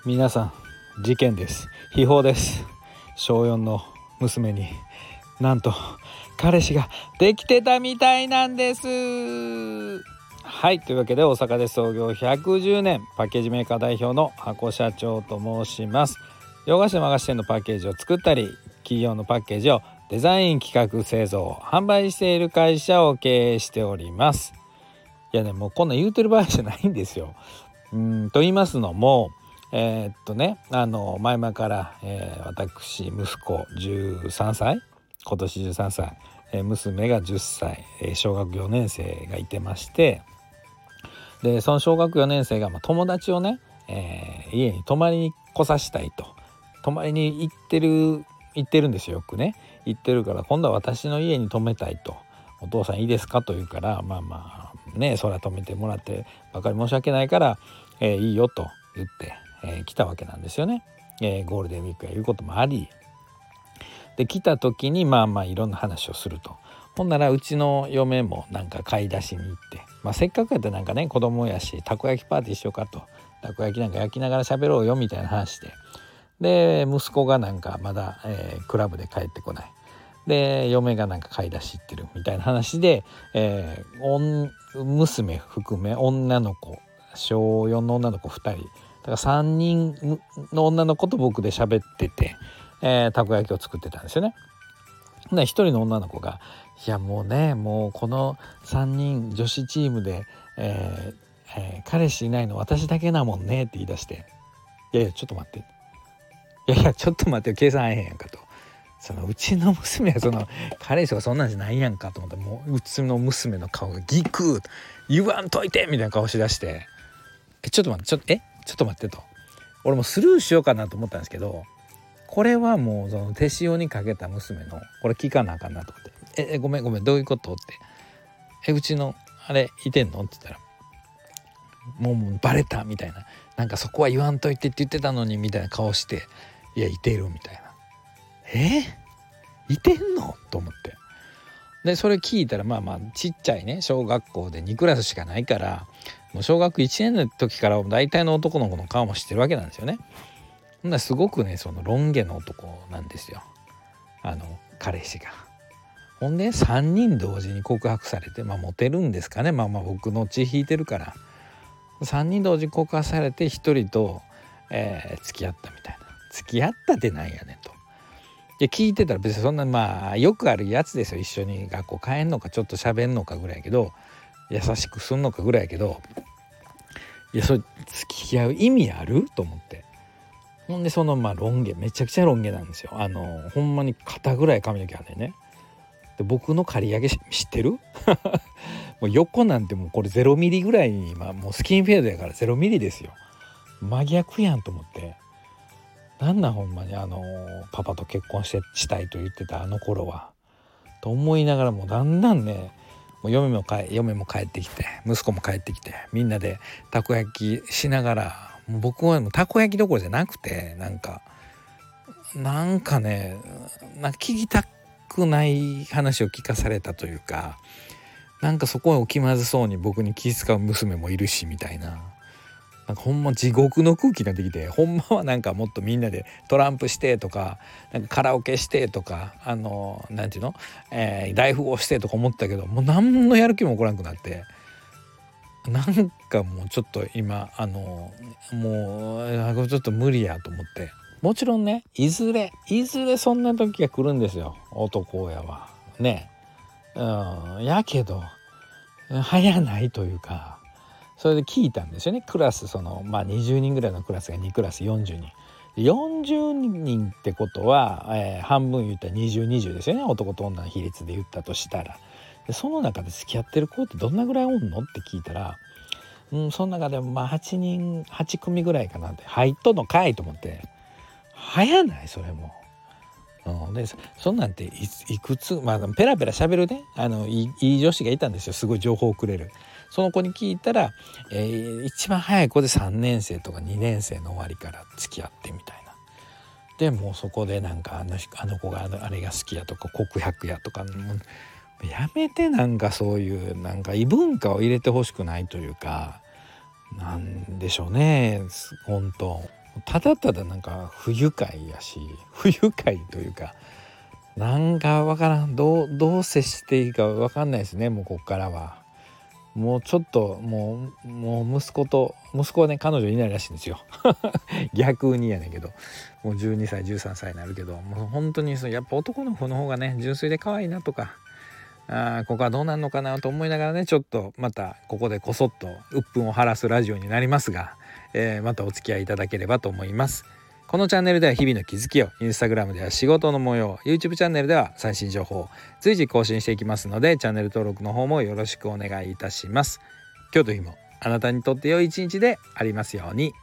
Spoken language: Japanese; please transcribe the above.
皆さん、事件です。秘宝です。小4の娘になんと彼氏ができてたみたいなんです。はい、というわけで大阪で創業110年パッケージメーカー代表の箱社長と申します。洋菓子の和菓子店のパッケージを作ったり、企業のパッケージをデザイン、企画、製造、販売している会社を経営しております。いやね、もうこんなん言うてる場合じゃないんですよ。と言いますのも前々から、私息子13歳、今年13歳、娘が10歳、小学4年生がいてまして、でその小学4年生が、友達をね、家に泊まりに来さしたいと、泊まりに行ってるんですよ。よくね行ってるから、今度は私の家に泊めたいと、お父さんいいですかと言うから、それは泊めてもらってばかり申し訳ないから、いいよと言って来たわけなんですよね。ゴールデンウィークやいうこともありで、来た時にいろんな話をすると。ほんならうちの嫁もなんか買い出しに行って、せっかくやってなんかね、子供やしたこ焼きパーティーしようかと、たこ焼きなんか焼きながら喋ろうよみたいな話で、息子がなんかまだ、クラブで帰ってこないで、嫁がなんか買い出し行ってるみたいな話で、娘含め女の子、小4の女の子2人だから3人の女の子と僕で喋ってて、たこ焼きを作ってたんですよね。で一人の女の子が、いやもうこの3人女子チームで、彼氏いないの私だけなもんねって言い出して、いやちょっと待って、ちょっと待って、計算合えへんやんかと。うちの娘は彼氏とかそんなんじゃないやんかと思って、もううちの娘の顔がギクッ、言わんといてみたいな顔しだして、ちょっと待ってと。俺もスルーしようかなと思ったんですけど、これはもうその手塩にかけた娘のこれ聞かなあかんなと思って、ごめんどういうことって、うちのあれいてんのって言ったら、もうバレたみたいな、なんかそこは言わんといてって言ってたのにみたいな顔して、いやいてるみたいな、いてんのと思って、でそれ聞いたらちっちゃいね、小学校で2クラスしかないから、もう小学1年の時から大体の男の子の顔も知ってるわけなんですよね。ほんならすごくね、そのロン毛の男なんですよ、彼氏が。ほんで3人同時に告白されて、モテるんですかね、僕の血引いてるから、3人同時に告白されて1人と、付き合ったみたいな。付き合ったってなんやねんと。で聞いてたら、別にそんなよくあるやつですよ。一緒に学校帰んのか、ちょっと喋んのかぐらいやけど、優しくすんのかぐらいやけど、それ付き合う意味あると思って。ほんでロン毛、めちゃくちゃロン毛なんですよ。ほんまに肩ぐらい髪の毛あんねんね。で僕の刈り上げ知ってるもう横なんてもうこれ0ミリぐらいに、もうスキンフェードやから0ミリですよ。真逆やんと思って、なんなんほんまにパパと結婚したいと言ってたあの頃はと思いながら、もうだんだんね、もう嫁も帰ってきて、息子も帰ってきて、みんなでたこ焼きしながら、もう僕はもうたこ焼きどころじゃなくて、なんかね、聞きたくない話を聞かされたというか、なんかそこはお気まずそうに僕に気遣う娘もいるしみたいな、なんかほんま地獄の空気ができて、ほんまはなんかもっとみんなでトランプしてとか、なんかカラオケしてとか、なんていうの、大富豪してとか思ったけど、もう何のやる気も起こらなくなって、なんかもうちょっと今もうちょっと無理やと思って。もちろんね、いずれそんな時が来るんですよ、男親はね。やけど早ないというか、それで聞いたんですよね。クラス20人ぐらいのクラスが2クラス40人40人ってことは、半分言ったら20ですよね、男と女の比率で言ったとしたら。でその中で付き合ってる子ってどんなぐらいおんのって聞いたら、その中でも8組ぐらいかなって、入っとんのかいと思って、早ないそれも。でそんなんていくつ、ペラペラ喋るね、いい女子がいたんですよ、すごい情報をくれる。その子に聞いたら、一番早い子で3年生とか2年生の終わりから付き合ってみたいな。でもうそこでなんかあの子があれが好きやとか告白やとか、もうやめて、なんかそういうなんか異文化を入れてほしくないというか、なんでしょうね、本当ただただなんか不愉快やし、不愉快というかなんかわからん、どう接していいかわかんないですね。もうこっからはもうちょっともう息子はね彼女いないらしいんですよ逆にやねんけど、もう12歳13歳になるけど、もう本当にやっぱ男の子の方がね純粋で可愛いなとか、ここはどうなんのかなと思いながらね、ちょっとまたここでこそっと鬱憤を晴らすラジオになりますが、またお付き合いいただければと思います。このチャンネルでは日々の気づきを、インスタグラムでは仕事の模様、 YouTube チャンネルでは最新情報を随時更新していきますので、チャンネル登録の方もよろしくお願いいたします。今日という日もあなたにとって良い一日でありますように。